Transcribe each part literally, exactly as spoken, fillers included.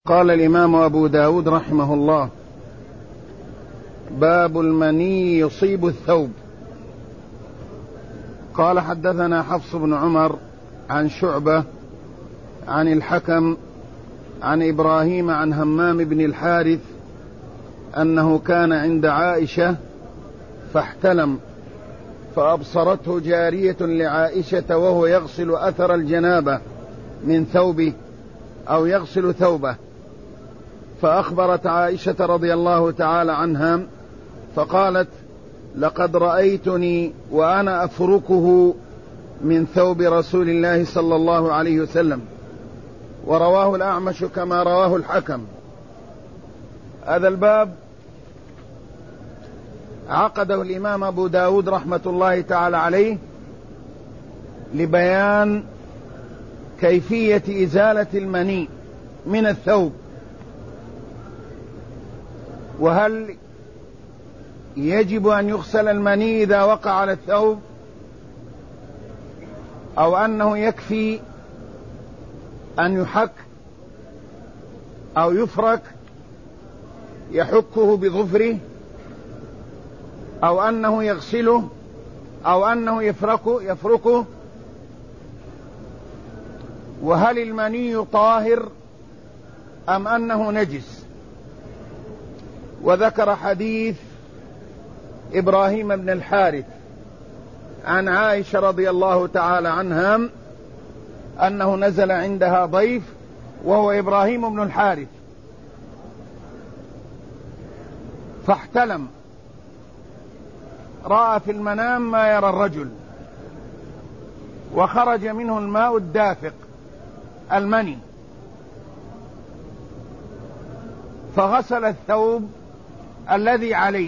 قال الإمام أبو داود رحمه الله: باب المني يصيب الثوب. قال: حدثنا حفص بن عمر عن شعبة عن الحكم عن إبراهيم عن همام بن الحارث أنه كان عند عائشة فاحتلم، فأبصرته جارية لعائشة وهو يغسل أثر الجنابة من ثوبه أو يغسل ثوبه، فأخبرت عائشة رضي الله تعالى عنها فقالت: لقد رأيتني وأنا أفركه من ثوب رسول الله صلى الله عليه وسلم. ورواه الأعمش كما رواه الحكم. هذا الباب عقده الإمام أبو داود رحمة الله تعالى عليه لبيان كيفية إزالة المني من الثوب، وهل يجب أن يغسل المني إذا وقع على الثوب، أو أنه يكفي أن يحك أو يفرك يحكه بظفره، أو أنه يغسله، أو أنه يفركه, يفركه وهل المني طاهر أم أنه نجس. وذكر حديث إبراهيم بن الحارث عن عائشة رضي الله تعالى عنها أنه نزل عندها ضيف وهو إبراهيم بن الحارث فاحتلم، رأى في المنام ما يرى الرجل، وخرج منه الماء الدافق المني، فغسل الثوب الذي عليه.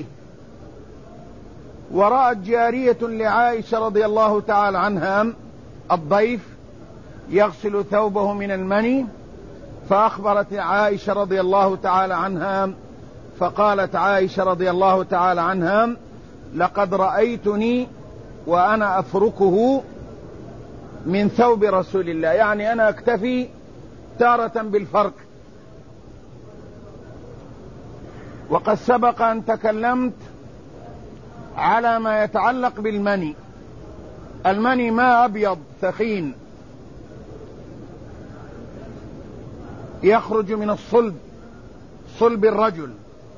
ورأت جارية لعائشة رضي الله تعالى عنها الضيف يغسل ثوبه من المني، فأخبرت عائشة رضي الله تعالى عنها فقالت عائشة رضي الله تعالى عنها: لقد رأيتني وأنا أفركه من ثوب رسول الله، يعني أنا أكتفي تارة بالفرك. وقد سبق أن تكلمت على ما يتعلق بالمني. المني ماء أبيض ثخين يخرج من الصلب، صلب الرجل،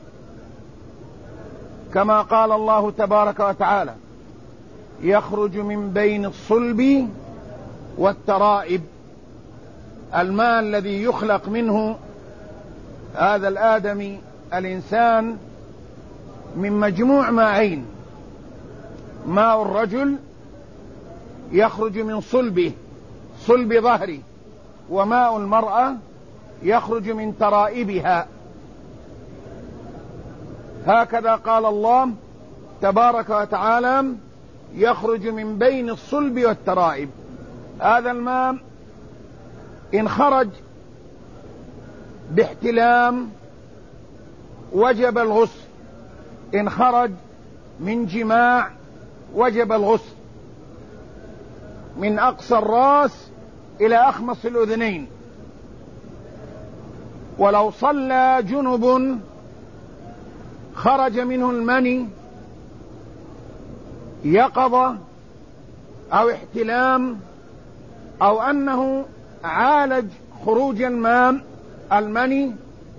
كما قال الله تبارك وتعالى: يخرج من بين الصلب والترائب. الماء الذي يخلق منه هذا الآدمي الإنسان من مجموع ماءين: ماء الرجل يخرج من صلبه، صلب ظهره، وماء المرأة يخرج من ترائبها. هكذا قال الله تبارك وتعالى: يخرج من بين الصلب والترائب. هذا الماء إن خرج باحتلام وجب الغسل، إن خرج من جماع وجب الغسل من أقصى الرأس إلى أخمص الأذنين. ولو صلى جنب خرج منه المني يقظة أو احتلام، أو أنه عالج خروج الماء المني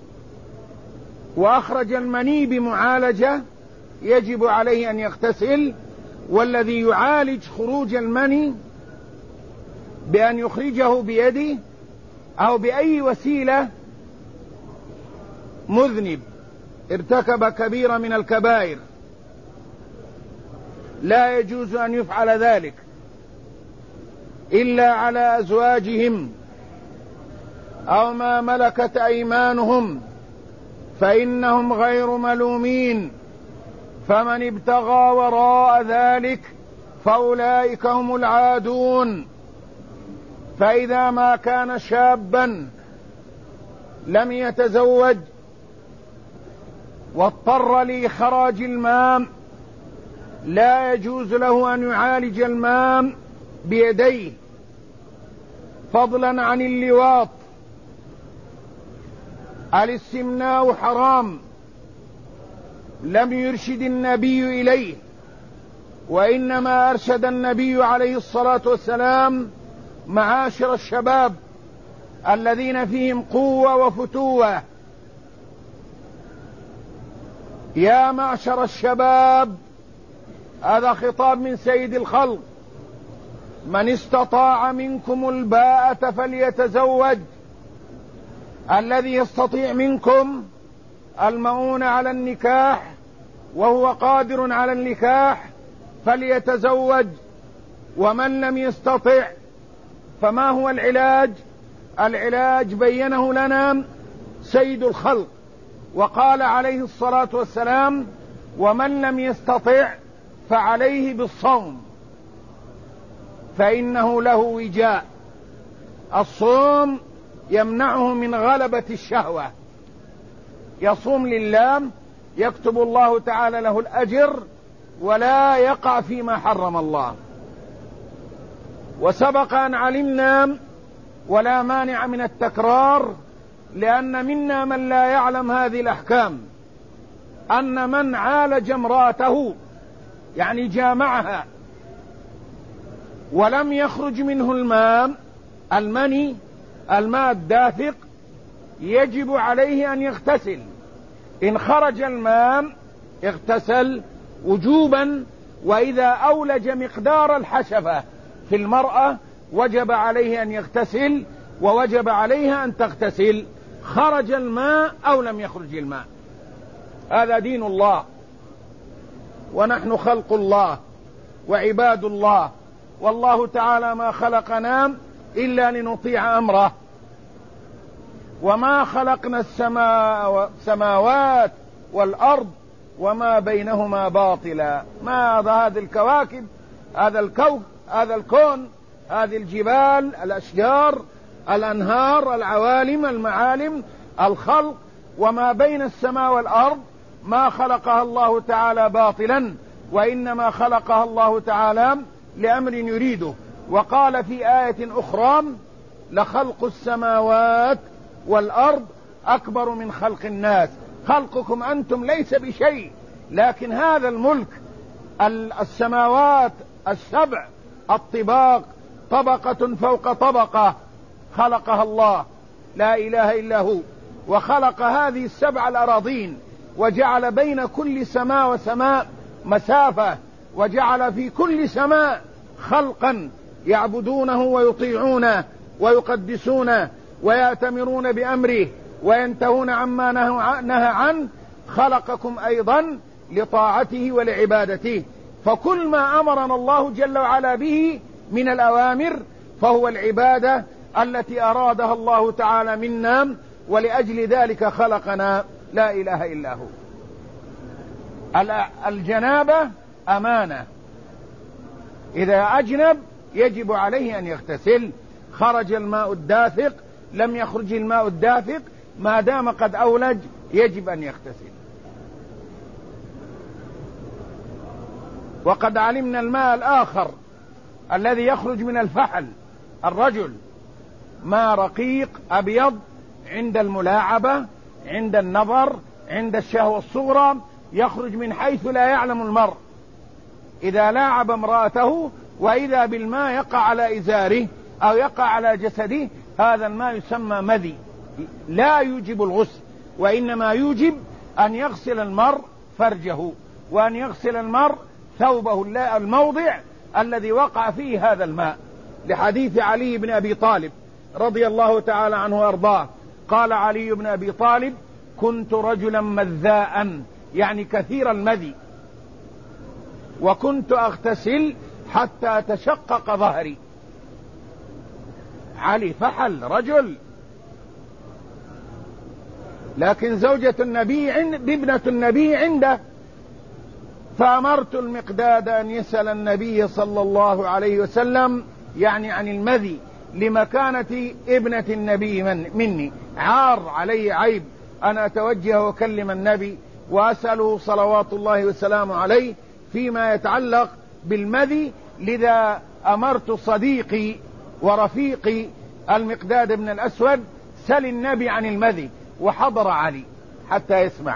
وأخرج المني بمعالجة، يجب عليه أن يغتسل. والذي يعالج خروج المني بأن يخرجه بيده أو بأي وسيلة مذنب ارتكب كبيرة من الكبائر، لا يجوز أن يفعل ذلك إلا على أزواجهم أو ما ملكت أيمانهم فإنهم غير ملومين، فمن ابتغى وراء ذلك فأولئك هم العادون. فإذا ما كان شابا لم يتزوج واضطر لإخراج الماء لا يجوز له أن يعالج الماء بيديه، فضلا عن اللواط الاستمناء حرام، لم يرشد النبي إليه، وإنما أرشد النبي عليه الصلاة والسلام معاشر الشباب الذين فيهم قوة وفتوة: يا معشر الشباب، هذا خطاب من سيد الخلق، من استطاع منكم الباءة فليتزوج. الذي يستطيع منكم المؤونة على النكاح وهو قادر على النكاح فليتزوج، ومن لم يستطع فما هو العلاج؟ العلاج بينه لنا سيد الخلق، وقال عليه الصلاة والسلام: ومن لم يستطع فعليه بالصوم فإنه له وجاء. الصوم يمنعه من غلبة الشهوة، يصوم لله يكتب الله تعالى له الأجر ولا يقع فيما حرم الله. وسبق أن علمنا، ولا مانع من التكرار لأن منا من لا يعلم هذه الأحكام، أن من عالج امرأته يعني جامعها ولم يخرج منه الماء المني الماء الدافق يجب عليه أن يغتسل. إن خرج الماء اغتسل وجوبا، وإذا أولج مقدار الحشفة في المرأة وجب عليه أن يغتسل، ووجب عليها أن تغتسل خرج الماء أو لم يخرج الماء. هذا دين الله، ونحن خلق الله وعباد الله، والله تعالى ما خلقنا إلا لنطيع أمره. وما خلقنا السماوات والأرض وما بينهما باطلا. ما هذه الكواكب، هذا الكون، هذا الكون، هذه الجبال، الأشجار، الأنهار، العوالم، المعالم، الخلق، وما بين السماء والأرض ما خلقها الله تعالى باطلا، وإنما خلقها الله تعالى لأمر يريده. وقال في آية أخرى: لخلق السماوات والأرض أكبر من خلق الناس. خلقكم أنتم ليس بشيء، لكن هذا الملك، السماوات السبع الطباق، طبقة فوق طبقة، خلقها الله لا إله إلا هو، وخلق هذه السبع الأراضين، وجعل بين كل سماء وسماء مسافة، وجعل في كل سماء خلقا يعبدونه ويطيعونه ويقدسونه ويأتمرون بأمره وينتهون عما نهى عنه. خلقكم أيضا لطاعته ولعبادته، فكل ما أمرنا الله جل وعلا به من الأوامر فهو العبادة التي أرادها الله تعالى منا، ولأجل ذلك خلقنا لا إله إلا هو. الجنابة أمانة، إذا أجنب يجب عليه أن يغتسل. خرج الماء الدافق لم يخرج الماء الدافق، ما دام قد أولج يجب أن يغتسل. وقد علمنا الماء الآخر الذي يخرج من الفحل، الرجل ماء رقيق أبيض عند الملاعبة، عند النظر، عند الشهوة الصغرى، يخرج من حيث لا يعلم المرء. إذا لاعب امرأته وإذا بالماء يقع على إزاره أو يقع على جسده، هذا الماء يسمى مذي، لا يوجب الغسل، وإنما يوجب أن يغسل المرء فرجه، وأن يغسل المرء ثوبه الموضع الذي وقع فيه هذا الماء، لحديث علي بن أبي طالب رضي الله تعالى عنه وأرضاه. قال علي بن أبي طالب: كنت رجلا مذاء، يعني كثير المذي، وكنت أغتسل حتى تشقق ظهري. علي فحل رجل، لكن زوجة النبي عند ابنة النبي عنده، فأمرت المقداد أن يسأل النبي صلى الله عليه وسلم يعني عن المذي لمكانة ابنة النبي من مني. عار علي، عيب أن أتوجه وأكلم النبي وأسأله صلوات الله وسلامه عليه فيما يتعلق بالمذي، لذا أمرت صديقي ورفيقي المقداد بن الأسود: سل النبي عن المذي. وحضر علي حتى يسمع.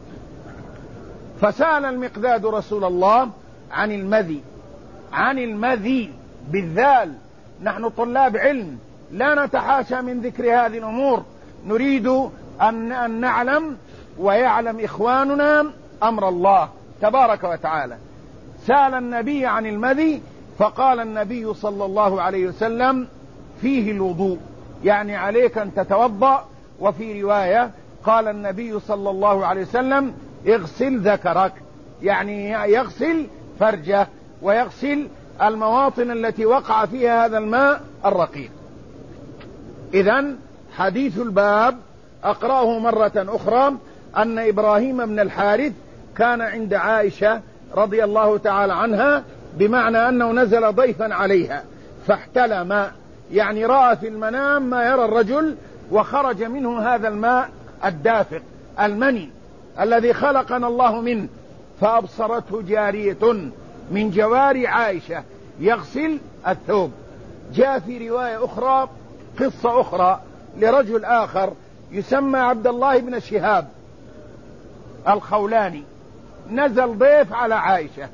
فسأل المقداد رسول الله عن المذي، عن المذي بالذال. نحن طلاب علم لا نتحاشى من ذكر هذه الأمور، نريد أن, أن نعلم ويعلم إخواننا أمر الله تبارك وتعالى. سأل النبي عن المذي فقال النبي صلى الله عليه وسلم فيه الوضوء، يعني عليك أن تتوضأ. وفي رواية قال النبي صلى الله عليه وسلم اغسل ذكرك، يعني يغسل فرجه ويغسل المواطن التي وقع فيها هذا الماء الرقيق. إذن حديث الباب أقرأه مرة أخرى أن إبراهيم بن الحارث كان عند عائشة رضي الله تعالى عنها، بمعنى أنه نزل ضيفا عليها فاحتلم، يعني رأى في المنام ما يرى الرجل وخرج منه هذا الماء الدافق المني الذي خلقنا الله منه. فأبصرته جارية من جواري عائشة يغسل الثوب. جاء في رواية أخرى قصة أخرى لرجل آخر يسمى عبد الله بن شهاب الخولاني، نزل ضيف على عائشة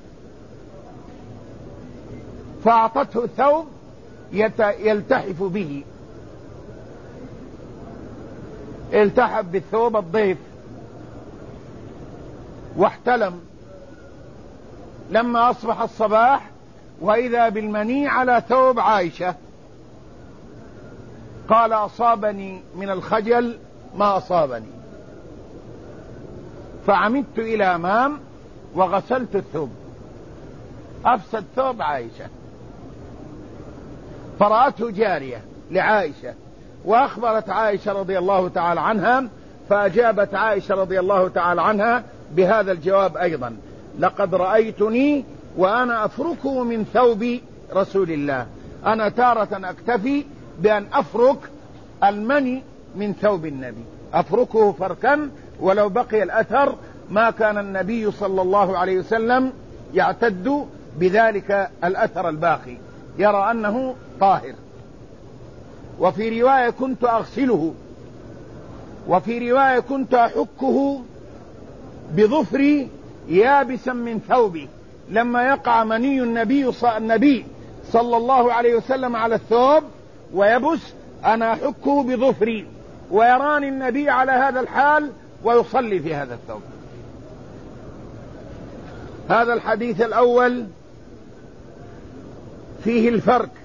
فأعطته ثوب يلتحف به، التحف بالثوب الضيف واحتلم. لما أصبح الصباح وإذا بالمني على ثوب عائشة، قال أصابني من الخجل ما أصابني، فعمدت إلى أمام وغسلت الثوب، أفسد ثوب عائشة. فرأته جارية لعائشة وأخبرت عائشة رضي الله تعالى عنها، فأجابت عائشة رضي الله تعالى عنها بهذا الجواب أيضا: لقد رأيتني وأنا أفركه من ثوب رسول الله، أنا تارة أكتفي بأن أفرك المني من ثوب النبي، أفركه فركا ولو بقي الأثر ما كان النبي صلى الله عليه وسلم يعتد بذلك الأثر الباقي، يرى أنه طاهر. وفي رواية كنت أغسله، وفي رواية كنت أحكه بظفري يابسا من ثوبي، لما يقع مني النبي النبي صلى الله عليه وسلم على الثوب ويبس أنا أحكه بظفري، ويراني النبي على هذا الحال ويصلي في هذا الثوب. هذا الحديث الأول فيه الفرق